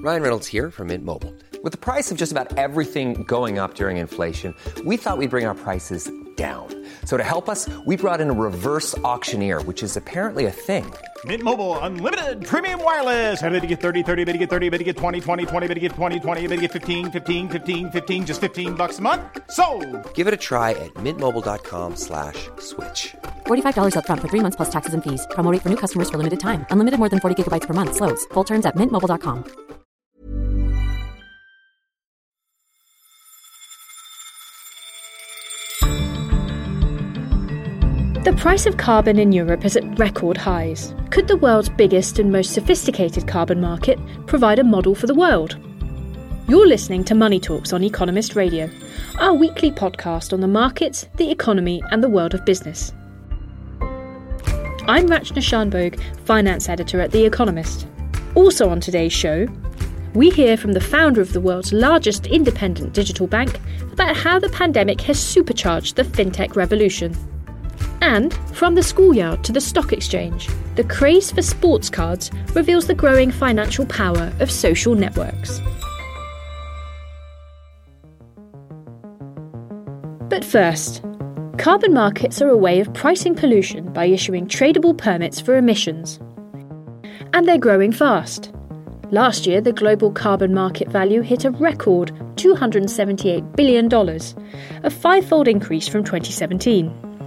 Ryan Reynolds here from Mint Mobile. With the price of just about everything going up during inflation, we thought we'd bring our prices down. So to help us, we brought in a reverse auctioneer, which is apparently a thing. Mint Mobile Unlimited Premium Wireless. How to get 30, 30, bit to get 30, bit to get 20, 20, 20, bit to get 20, 20, bit to get 15, 15, 15, 15, just $15 a month? Sold! Give it a try at mintmobile.com/switch. $45 up front for 3 months plus taxes and fees. Promo rate for new customers for limited time. Unlimited more than 40 gigabytes per month. Slows full terms at mintmobile.com. The price of carbon in Europe is at record highs. Could the world's biggest and most sophisticated carbon market provide a model for the world? You're listening to Money Talks on Economist Radio, our weekly podcast on the markets, the economy and the world of business. I'm Rachna Shanbhogue, finance editor at The Economist. Also on today's show, we hear from the founder of the world's largest independent digital bank about how the pandemic has supercharged the fintech revolution. And from the schoolyard to the stock exchange, the craze for sports cards reveals the growing financial power of social networks. But first, carbon markets are a way of pricing pollution by issuing tradable permits for emissions. And they're growing fast. Last year, the global carbon market value hit a record $278 billion, a five-fold increase from 2017.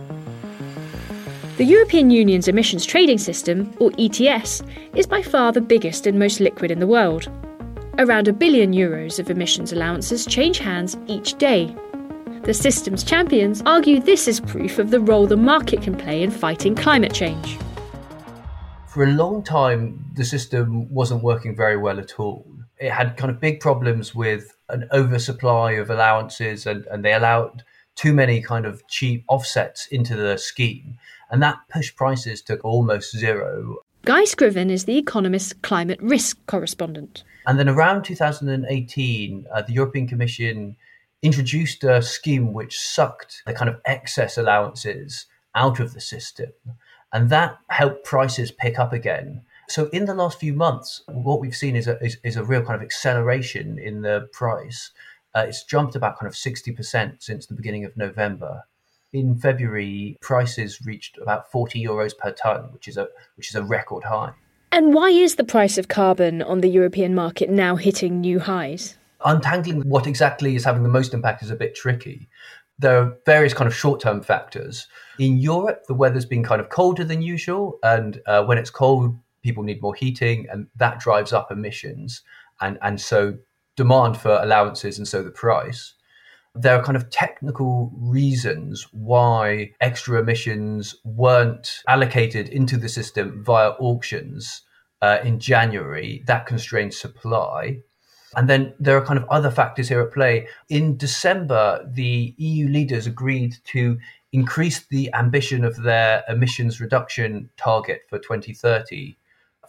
The European Union's emissions trading system, or ETS, is by far the biggest and most liquid in the world. Around €1 billion of emissions allowances change hands each day. The system's champions argue this is proof of the role the market can play in fighting climate change. For a long time, the system wasn't working very well at all. It had kind of big problems with an oversupply of allowances and they allowed too many kind of cheap offsets into the scheme. And that pushed prices to almost zero. Guy Scriven is The Economist's climate risk correspondent. And then around 2018, the European Commission introduced a scheme which sucked the kind of excess allowances out of the system. And that helped prices pick up again. So in the last few months, what we've seen is a real kind of acceleration in the price. It's jumped about kind of 60% since the beginning of November. In February, prices reached about €40 per tonne, which is a record high. And why is the price of carbon on the European market now hitting new highs? Untangling what exactly is having the most impact is a bit tricky. There are various kind of short-term factors. In Europe, the weather's been kind of colder than usual, and when it's cold, people need more heating, and that drives up emissions, and so demand for allowances, and so the price. There are kind of technical reasons why extra emissions weren't allocated into the system via auctions in January. That constrained supply. And then there are kind of other factors here at play. In December, the EU leaders agreed to increase the ambition of their emissions reduction target for 2030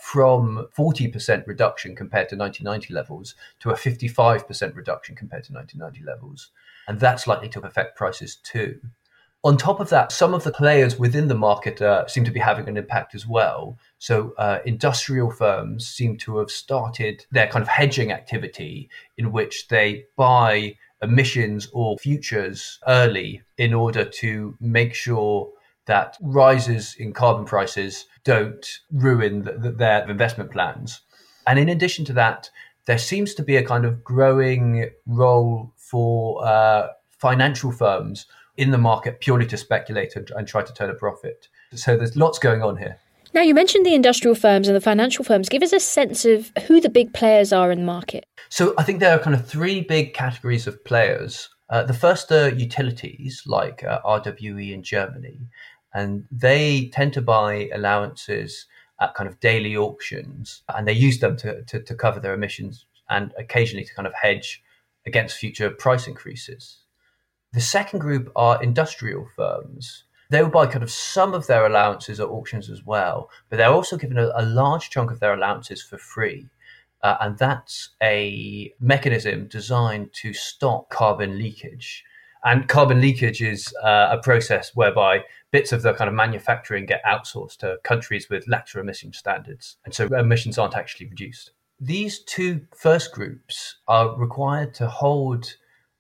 from 40% reduction compared to 1990 levels to a 55% reduction compared to 1990 levels. And that's likely to affect prices too. On top of that, some of the players within the market seem to be having an impact as well. So industrial firms seem to have started their kind of hedging activity in which they buy emissions or futures early in order to make sure that rises in carbon prices don't ruin their investment plans. And in addition to that, there seems to be a kind of growing role for financial firms in the market purely to speculate and try to turn a profit. So there's lots going on here. Now, you mentioned the industrial firms and the financial firms. Give us a sense of who the big players are in the market. So I think there are kind of three big categories of players. The first are utilities like RWE in Germany, and they tend to buy allowances at kind of daily auctions, and they use them to cover their emissions and occasionally to kind of hedge against future price increases. The second group are industrial firms. They will buy kind of some of their allowances at auctions as well, but they're also given a large chunk of their allowances for free. And that's a mechanism designed to stop carbon leakage. And carbon leakage is a process whereby bits of the kind of manufacturing get outsourced to countries with laxer emission standards. And so emissions aren't actually reduced. these two first groups are required to hold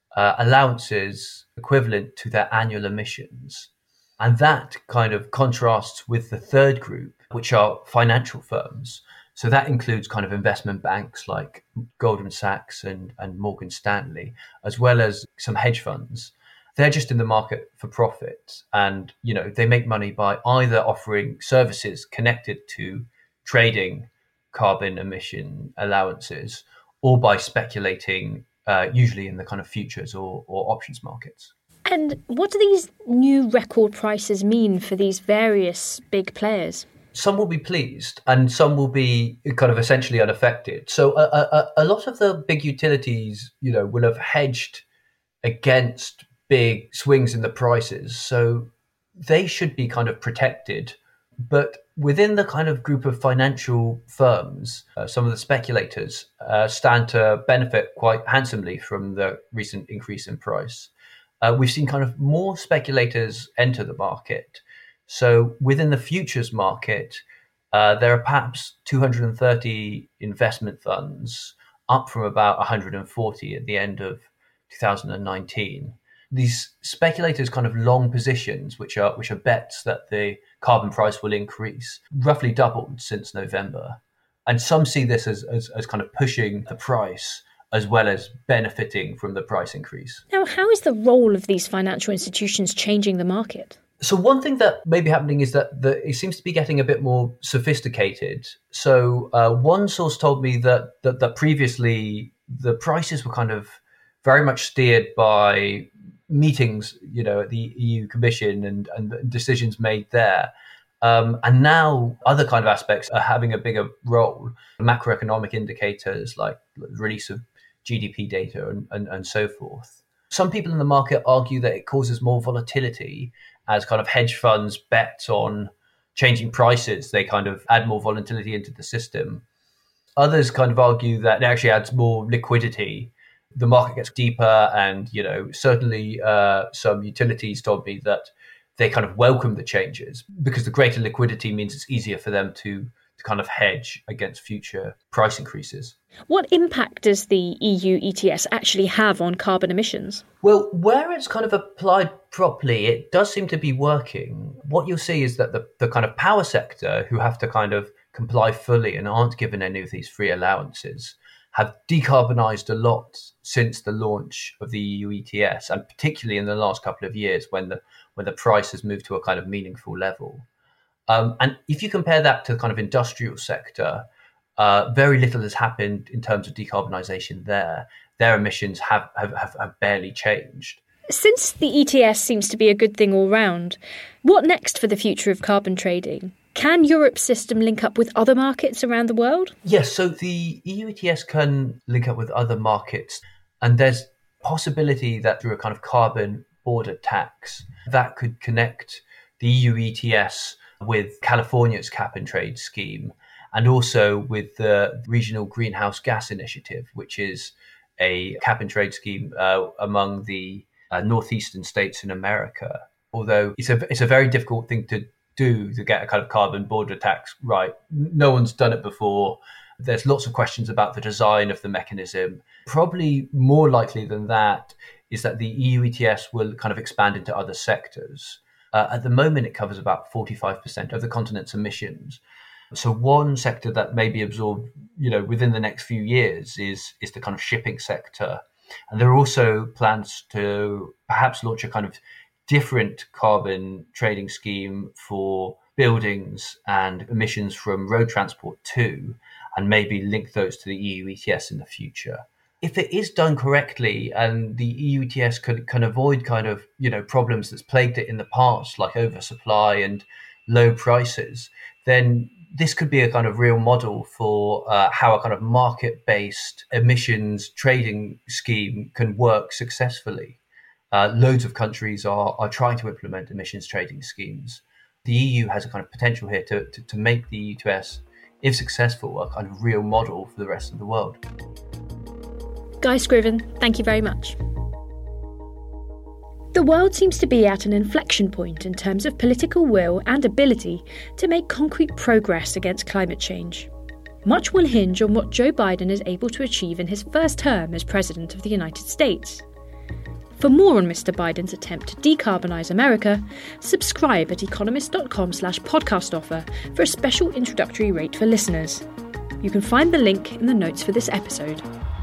allowances equivalent to their annual emissions. And that kind of contrasts with the third group, which are financial firms. So that includes kind of investment banks like Goldman Sachs and Morgan Stanley, as well as some hedge funds. They're just in the market for profit. And, they make money by either offering services connected to trading carbon emission allowances or by speculating, usually in the kind of futures or options markets. And what do these new record prices mean for these various big players? Some will be pleased and some will be kind of essentially unaffected. So a lot of the big utilities, will have hedged against big swings in the prices. So they should be kind of protected. But within the kind of group of financial firms, some of the speculators stand to benefit quite handsomely from the recent increase in price. We've seen kind of more speculators enter the market. So within the futures market, there are perhaps 230 investment funds, up from about 140 at the end of 2019. These speculators kind of long positions, which are bets that the carbon price will increase, roughly doubled since November. And some see this as kind of pushing the price as well as benefiting from the price increase. Now, how is the role of these financial institutions changing the market? So one thing that may be happening is that it seems to be getting a bit more sophisticated. So one source told me that previously the prices were kind of very much steered by meetings, at the EU Commission and decisions made there. And now other kind of aspects are having a bigger role. Macroeconomic indicators like the release of GDP data and so forth. Some people in the market argue that it causes more volatility as kind of hedge funds bet on changing prices. They kind of add more volatility into the system. Others kind of argue that it actually adds more liquidity. The market gets deeper and, certainly some utilities told me that they kind of welcome the changes because the greater liquidity means it's easier for them to kind of hedge against future price increases. What impact does the EU ETS actually have on carbon emissions? Well, where it's kind of applied properly, it does seem to be working. What you'll see is that the kind of power sector, who have to kind of comply fully and aren't given any of these free allowances, have decarbonised a lot since the launch of the EU ETS, and particularly in the last couple of years when the price has moved to a kind of meaningful level. And if you compare that to the kind of industrial sector, very little has happened in terms of decarbonisation there. Their emissions have barely changed. Since the ETS seems to be a good thing all round, what next for the future of carbon trading? Can Europe's system link up with other markets around the world? Yes, so the EU ETS can link up with other markets. And there's possibility that through a kind of carbon border tax, that could connect the EU ETS with California's cap and trade scheme, and also with the Regional Greenhouse Gas Initiative, which is a cap and trade scheme among the northeastern states in America. Although it's a very difficult thing to do to get a kind of carbon border tax right. No one's done it before. There's lots of questions about the design of the mechanism. Probably more likely than that is that the EU ETS will kind of expand into other sectors. At the moment, it covers about 45% of the continent's emissions. So one sector that may be absorbed, within the next few years is the kind of shipping sector. And there are also plans to perhaps launch a kind of different carbon trading scheme for buildings and emissions from road transport too, and maybe link those to the EU ETS in the future. If it is done correctly and the EU ETS can avoid kind of, problems that's plagued it in the past, like oversupply and low prices, then this could be a kind of real model for how a kind of market-based emissions trading scheme can work successfully. Loads of countries are trying to implement emissions trading schemes. The EU has a kind of potential here to make the ETS, if successful, a kind of real model for the rest of the world. Guy Scriven, thank you very much. The world seems to be at an inflection point in terms of political will and ability to make concrete progress against climate change. Much will hinge on what Joe Biden is able to achieve in his first term as President of the United States. For more on Mr. Biden's attempt to decarbonise America, subscribe at economist.com/podcast offer for a special introductory rate for listeners. You can find the link in the notes for this episode.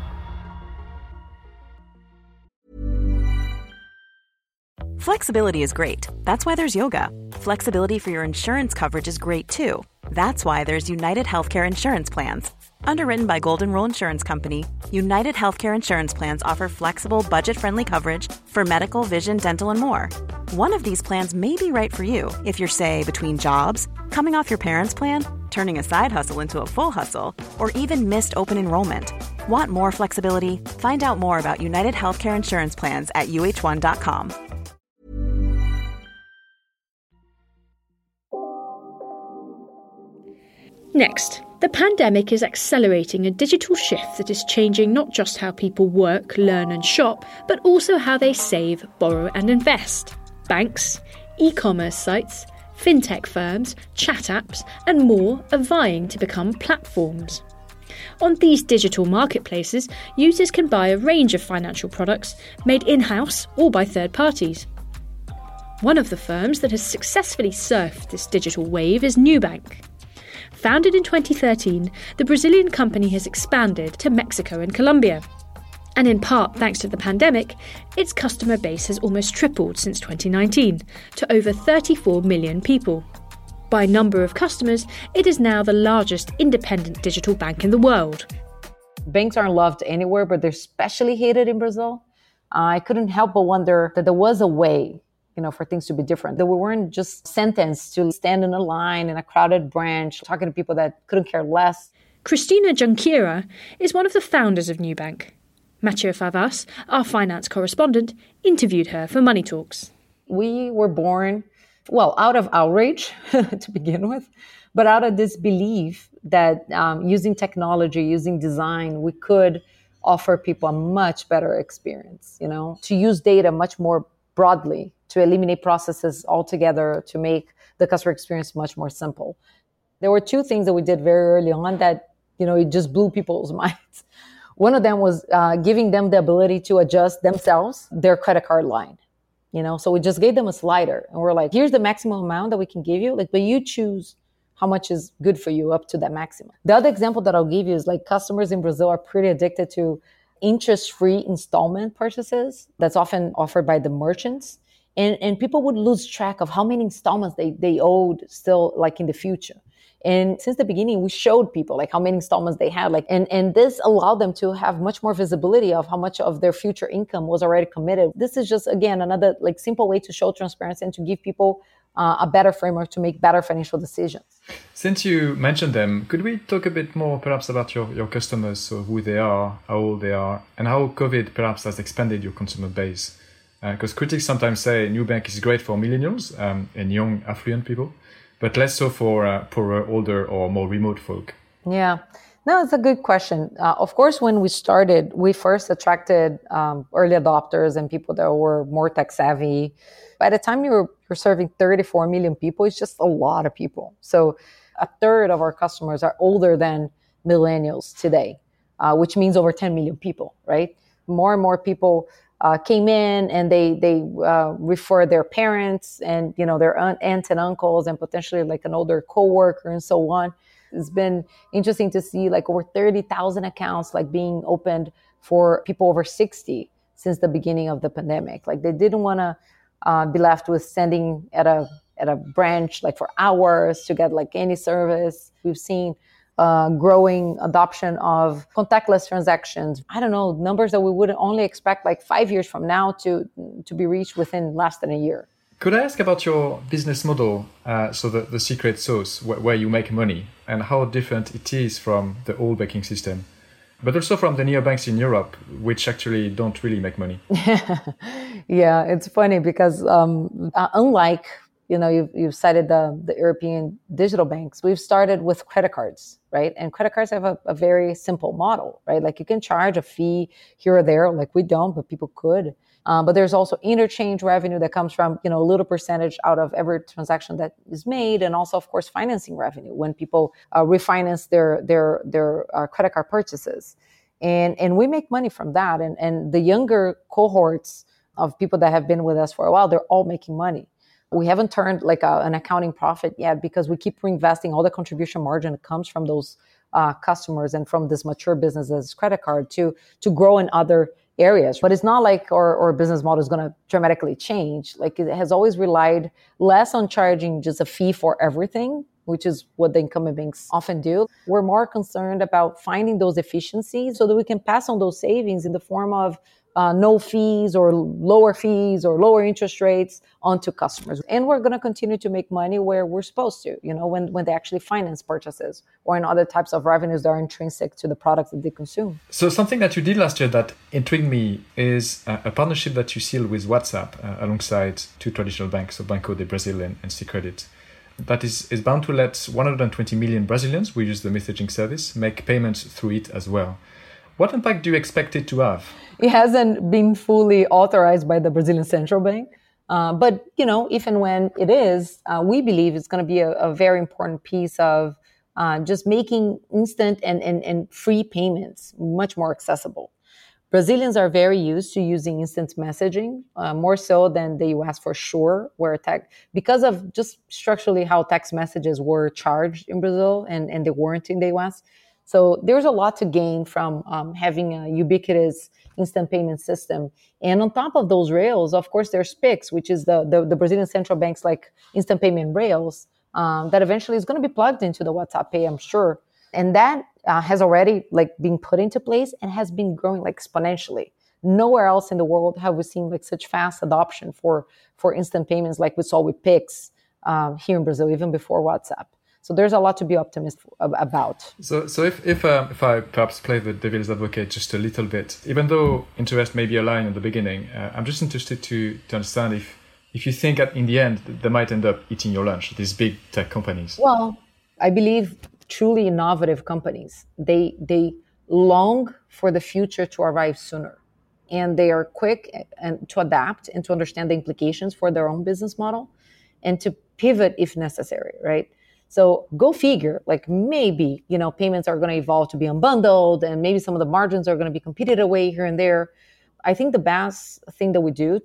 Flexibility is great. That's why there's yoga. Flexibility for your insurance coverage is great too. That's why there's United Healthcare Insurance Plans. Underwritten by Golden Rule Insurance Company, United Healthcare Insurance Plans offer flexible, budget-friendly coverage for medical, vision, dental, and more. One of these plans may be right for you if you're, say, between jobs, coming off your parents' plan, turning a side hustle into a full hustle, or even missed open enrollment. Want more flexibility? Find out more about United Healthcare Insurance Plans at uh1.com. Next, the pandemic is accelerating a digital shift that is changing not just how people work, learn and shop, but also how they save, borrow and invest. Banks, e-commerce sites, fintech firms, chat apps and more are vying to become platforms. On these digital marketplaces, users can buy a range of financial products made in-house or by third parties. One of the firms that has successfully surfed this digital wave is Nubank. Founded in 2013, the Brazilian company has expanded to Mexico and Colombia. And in part thanks to the pandemic, its customer base has almost tripled since 2019 to over 34 million people. By number of customers, it is now the largest independent digital bank in the world. Banks aren't loved anywhere, but they're especially hated in Brazil. I couldn't help but wonder that there was a way, for things to be different. That we weren't just sentenced to stand in a line in a crowded branch, talking to people that couldn't care less. Cristina Junqueira is one of the founders of Nubank. Mathieu Favas, our finance correspondent, interviewed her for Money Talks. We were born, out of outrage to begin with, but out of this belief that using technology, using design, we could offer people a much better experience, to use data much more broadly, to eliminate processes altogether, to make the customer experience much more simple. There were two things that we did very early on that, it just blew people's minds. One of them was giving them the ability to adjust themselves their credit card line. So we just gave them a slider and we're like, here's the maximum amount that we can give you, but you choose how much is good for you up to that maximum. The other example that I'll give you is customers in Brazil are pretty addicted to interest-free installment purchases that's often offered by the merchants. And people would lose track of how many installments they owed still in the future. And since the beginning, we showed people how many installments they had. And this allowed them to have much more visibility of how much of their future income was already committed. This is just, again, another simple way to show transparency and to give people a better framework to make better financial decisions. Since you mentioned them, could we talk a bit more perhaps about your customers, so who they are, how old they are, and how COVID perhaps has expanded your consumer base? Because critics sometimes say Nubank is great for millennials and young, affluent people, but less so for poorer, older, or more remote folk. Yeah. No, it's a good question. Of course, when we started, we first attracted early adopters and people that were more tech savvy. By the time you're serving 34 million people, it's just a lot of people. So a third of our customers are older than millennials today, which means over 10 million people, right? More and more people came in and they refer their parents and, their aunts and uncles and potentially an older coworker and so on. It's been interesting to see over 30,000 accounts being opened for people over 60 since the beginning of the pandemic. They didn't want to be left with standing at a branch for hours to get any service. We've seen growing adoption of contactless transactions. I don't know, numbers that we would only expect 5 years from now to be reached within less than a year. Could I ask about your business model, so the secret sauce, where you make money, and how different it is from the old banking system, but also from the neobanks in Europe, which actually don't really make money? Yeah, it's funny because unlike You've cited the European digital banks. We've started with credit cards, right? And credit cards have a very simple model, right? Like you can charge a fee here or there, like we don't, but people could. But there's also interchange revenue that comes from, a little percentage out of every transaction that is made. And also, of course, financing revenue when people refinance their credit card purchases. And we make money from that. And the younger cohorts of people that have been with us for a while, they're all making money. We haven't turned like an accounting profit yet because we keep reinvesting all the contribution margin that comes from those customers and from this mature business as credit card to grow in other areas. But it's not like our business model is going to dramatically change. Like it has always relied less on charging just a fee for everything, which is what the incumbent banks often do. We're more concerned about finding those efficiencies so that we can pass on those savings in the form of no fees or lower interest rates onto customers. And we're going to continue to make money where we're supposed to, when they actually finance purchases or in other types of revenues that are intrinsic to the products that they consume. So something that you did last year that intrigued me is a partnership that you sealed with WhatsApp alongside two traditional banks, so Banco do Brasil and Cicredit. That is bound to let 120 million Brazilians who use the messaging service make payments through it as well. What impact do you expect it to have? It hasn't been fully authorized by the Brazilian Central Bank. But, if and when it is, we believe it's going to be a very important piece of just making instant and free payments much more accessible. Brazilians are very used to using instant messaging, more so than the US for sure, because of just structurally how text messages were charged in Brazil and they weren't in the US. So there's a lot to gain from having a ubiquitous instant payment system. And on top of those rails, of course, there's Pix, which is the Brazilian central bank's like instant payment rails that eventually is going to be plugged into the WhatsApp Pay, I'm sure. And that has already been put into place and has been growing exponentially. Nowhere else in the world have we seen such fast adoption for instant payments like we saw with Pix here in Brazil, even before WhatsApp. So there's a lot to be optimistic about. So if I perhaps play the devil's advocate just a little bit, even though interests may be aligned in the beginning, I'm just interested to understand if you think that in the end they might end up eating your lunch, these big tech companies. Well, I believe truly innovative companies, they long for the future to arrive sooner. And they are quick and to adapt and to understand the implications for their own business model and to pivot if necessary, right? So go figure, maybe, payments are going to evolve to be unbundled and maybe some of the margins are going to be competed away here and there. I think the best thing that we do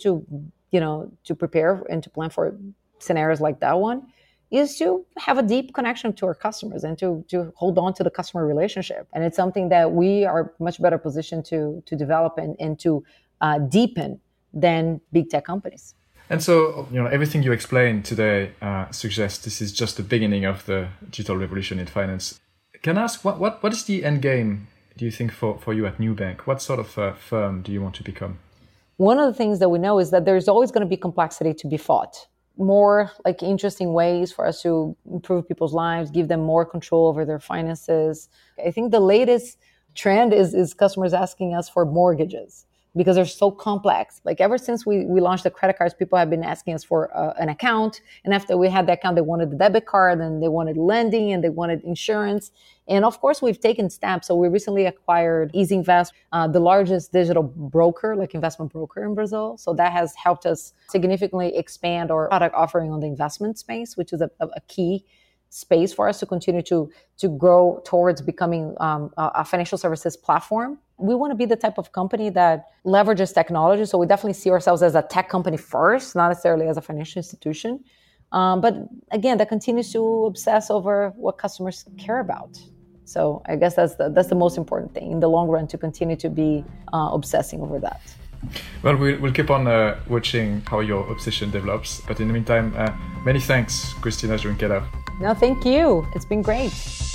to prepare and to plan for scenarios like that one is to have a deep connection to our customers and to hold on to the customer relationship. And it's something that we are much better positioned to develop and to deepen than big tech companies. And so, everything you explained today suggests this is just the beginning of the digital revolution in finance. Can I ask, what is the end game, do you think, for you at Nubank? What sort of firm do you want to become? One of the things that we know is that there's always going to be complexity to be fought. More interesting ways for us to improve people's lives, give them more control over their finances. I think the latest trend is customers asking us for mortgages, because they're so complex. Ever since we launched the credit cards, people have been asking us for an account. And after we had the account, they wanted the debit card and they wanted lending and they wanted insurance. And of course, we've taken steps. So we recently acquired EasyInvest, the largest digital broker, investment broker in Brazil. So that has helped us significantly expand our product offering on the investment space, which is a key space for us to continue to grow towards becoming a financial services platform. We want to be the type of company that leverages technology. So we definitely see ourselves as a tech company first, not necessarily as a financial institution. But again, that continues to obsess over what customers care about. So I guess that's the most important thing in the long run, to continue to be obsessing over that. Well, we'll keep on watching how your obsession develops. But in the meantime, many thanks, Cristina Junqueira. No, thank you. It's been great.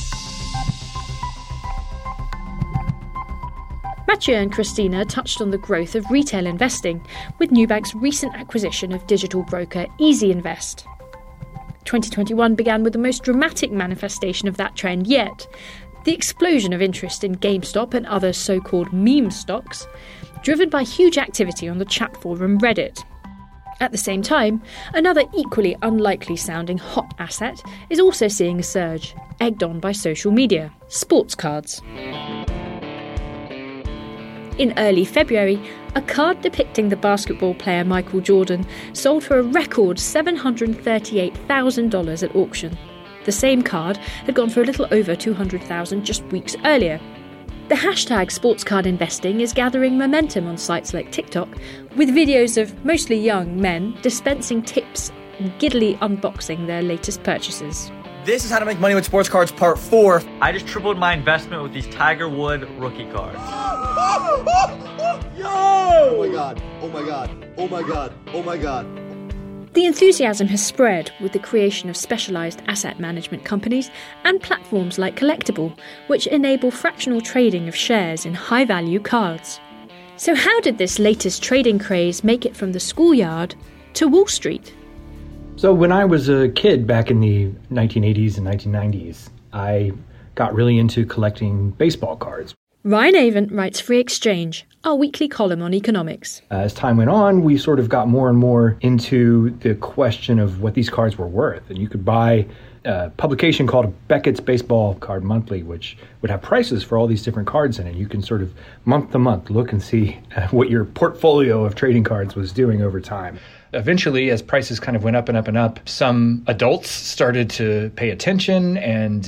Mathieu and Cristina touched on the growth of retail investing with Nubank's recent acquisition of digital broker EasyInvest. 2021 began with the most dramatic manifestation of that trend yet, the explosion of interest in GameStop and other so-called meme stocks, driven by huge activity on the chat forum Reddit. At the same time, another equally unlikely sounding hot asset is also seeing a surge, egged on by social media: sports cards. In early February, a card depicting the basketball player Michael Jordan sold for a record $738,000 at auction. The same card had gone for a little over $200,000 just weeks earlier. The hashtag sports card investing is gathering momentum on sites like TikTok, with videos of mostly young men dispensing tips and giddily unboxing their latest purchases. This is How to Make Money with Sports Cards Part 4. I just tripled my investment with these Tiger Woods rookie cards. Yo! Oh my god, oh my god, oh my god, oh my god. The enthusiasm has spread with the creation of specialised asset management companies and platforms like Collectible, which enable fractional trading of shares in high-value cards. So how did this latest trading craze make it from the schoolyard to Wall Street? So when I was a kid back in the 1980s and 1990s, I got really into collecting baseball cards. Ryan Avent writes Free Exchange, our weekly column on economics. As time went on, we sort of got more and more into the question of what these cards were worth. And you could buy a publication called Beckett's Baseball Card Monthly, which would have prices for all these different cards in it. You can sort of month to month look and see what your portfolio of trading cards was doing over time. Eventually, as prices kind of went up and up and up, some adults started to pay attention, and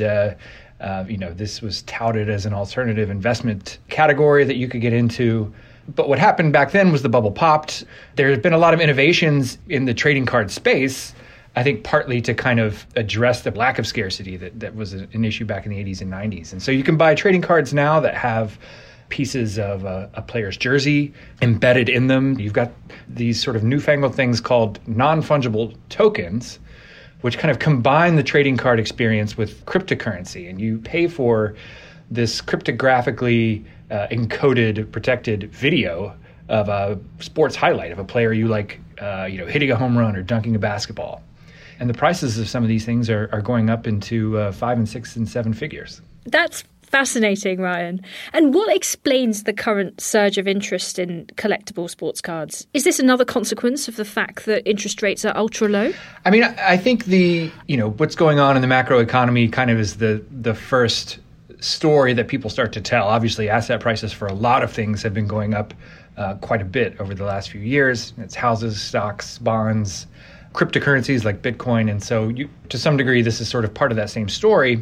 this was touted as an alternative investment category that you could get into. But what happened back then was the bubble popped. There's been a lot of innovations in the trading card space, I think partly to kind of address the lack of scarcity that was an issue back in the 80s and 90s. And so you can buy trading cards now that have pieces of a player's jersey embedded in them. You've got these sort of newfangled things called non-fungible tokens, which kind of combine the trading card experience with cryptocurrency. And you pay for this cryptographically encoded, protected video of a sports highlight of a player you like, hitting a home run or dunking a basketball. And the prices of some of these things are going up into 5 and 6 and 7 figures. That's fascinating, Ryan. And what explains the current surge of interest in collectible sports cards? Is this another consequence of the fact that interest rates are ultra low? I mean, I think what's going on in the macroeconomy kind of is the first story that people start to tell. Obviously, asset prices for a lot of things have been going up quite a bit over the last few years. It's houses, stocks, bonds, cryptocurrencies like Bitcoin. And so to some degree, this is sort of part of that same story.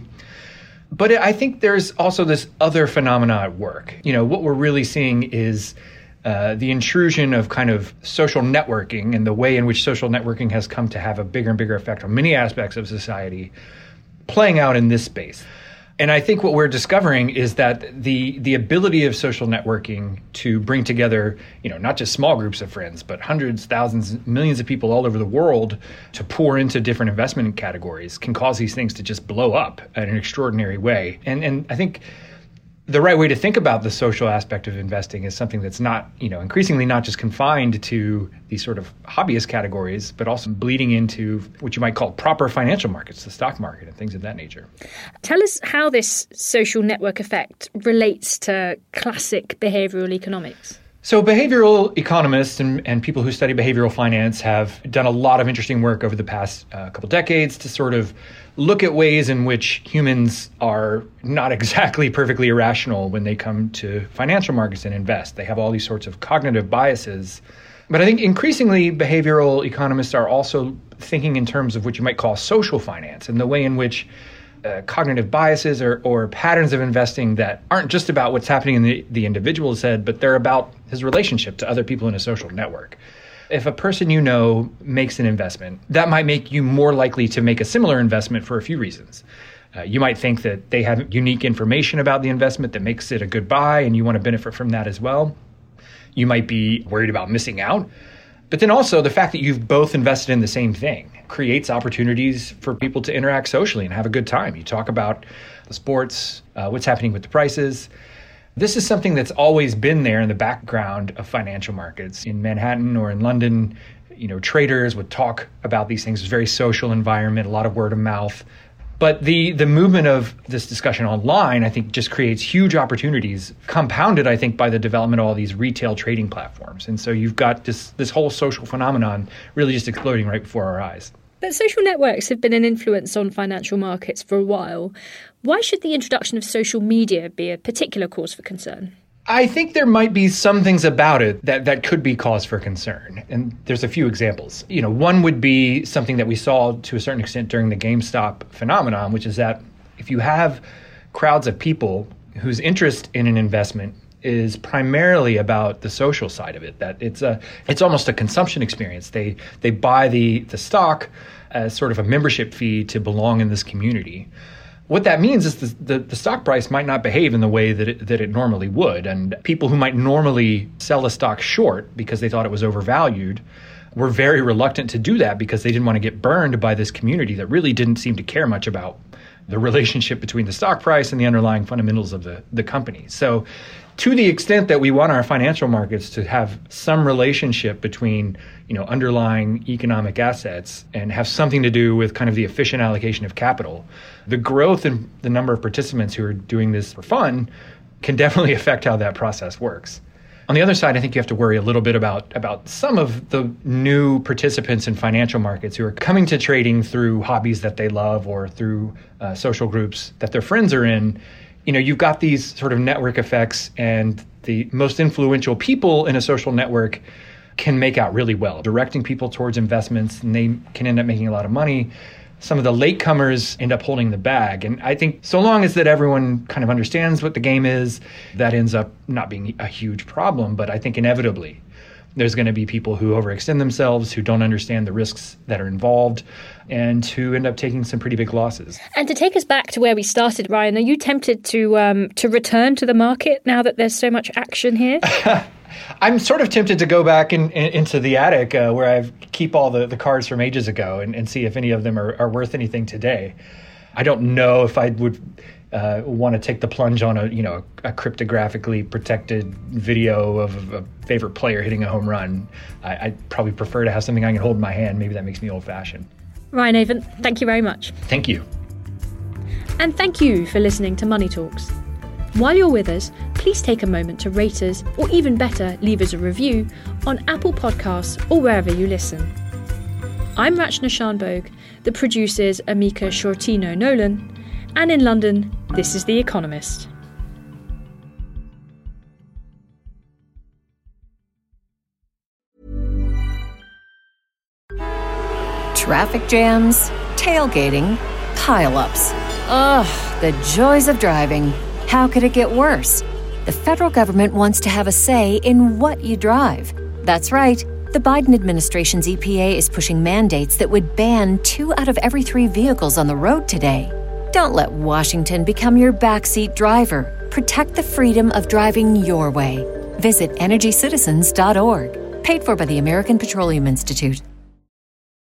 But I think there's also this other phenomena at work. What we're really seeing is the intrusion of kind of social networking and the way in which social networking has come to have a bigger and bigger effect on many aspects of society playing out in this space. And I think what we're discovering is that the ability of social networking to bring together, not just small groups of friends, but hundreds, thousands, millions of people all over the world to pour into different investment categories can cause these things to just blow up in an extraordinary way. And I think the right way to think about the social aspect of investing is something that's not, increasingly not just confined to these sort of hobbyist categories, but also bleeding into what you might call proper financial markets, the stock market and things of that nature. Tell us how this social network effect relates to classic behavioral economics. So behavioral economists and people who study behavioral finance have done a lot of interesting work over the past couple decades to sort of look at ways in which humans are not exactly perfectly irrational when they come to financial markets and invest. They have all these sorts of cognitive biases. But I think increasingly behavioral economists are also thinking in terms of what you might call social finance and the way in which cognitive biases or patterns of investing that aren't just about what's happening in the individual's head, but they're about his relationship to other people in a social network. If a person makes an investment, that might make you more likely to make a similar investment for a few reasons. You might think that they have unique information about the investment that makes it a good buy, and you want to benefit from that as well. You might be worried about missing out. But then also the fact that you've both invested in the same thing creates opportunities for people to interact socially and have a good time. You talk about the sports, what's happening with the prices. This is something that's always been there in the background of financial markets. In Manhattan or in London, traders would talk about these things. It was a very social environment, a lot of word of mouth. But the movement of this discussion online, I think, just creates huge opportunities, compounded, I think, by the development of all these retail trading platforms. And so you've got this whole social phenomenon really just exploding right before our eyes. But social networks have been an influence on financial markets for a while. Why should the introduction of social media be a particular cause for concern? I think there might be some things about it that could be cause for concern. And there's a few examples. One would be something that we saw to a certain extent during the GameStop phenomenon, which is that if you have crowds of people whose interest in an investment is primarily about the social side of it, that it's almost a consumption experience. They buy the stock as sort of a membership fee to belong in this community. What that means is the stock price might not behave in the way that it normally would. And people who might normally sell a stock short because they thought it was overvalued were very reluctant to do that because they didn't want to get burned by this community that really didn't seem to care much about the relationship between the stock price and the underlying fundamentals of the company. So to the extent that we want our financial markets to have some relationship between, underlying economic assets and have something to do with kind of the efficient allocation of capital, the growth in the number of participants who are doing this for fun can definitely affect how that process works. On the other side, I think you have to worry a little bit about some of the new participants in financial markets who are coming to trading through hobbies that they love or through social groups that their friends are in. You've got these sort of network effects, and the most influential people in a social network can make out really well, directing people towards investments, and they can end up making a lot of money. Some of the latecomers end up holding the bag. And I think so long as that everyone kind of understands what the game is, that ends up not being a huge problem. But I think inevitably there's going to be people who overextend themselves, who don't understand the risks that are involved, and who end up taking some pretty big losses. And to take us back to where we started, Ryan, are you tempted to return to the market now that there's so much action here? I'm sort of tempted to go back into the attic where I keep all the cards from ages ago and see if any of them are worth anything today. I don't know if I would want to take the plunge on a cryptographically protected video of a favorite player hitting a home run. I'd probably prefer to have something I can hold in my hand. Maybe that makes me old-fashioned. Ryan Avent, thank you very much. Thank you. And thank you for listening to Money Talks. While you're with us, please take a moment to rate us, or even better, leave us a review on Apple Podcasts or wherever you listen. I'm Rachna Shanbhogue, the producers Amika Shortino-Nolan, and in London, this is The Economist. Traffic jams, tailgating, pile-ups. Ugh, the joys of driving. How could it get worse? The federal government wants to have a say in what you drive. That's right. The Biden administration's EPA is pushing mandates that would ban 2 out of every 3 vehicles on the road today. Don't let Washington become your backseat driver. Protect the freedom of driving your way. Visit EnergyCitizens.org. Paid for by the American Petroleum Institute.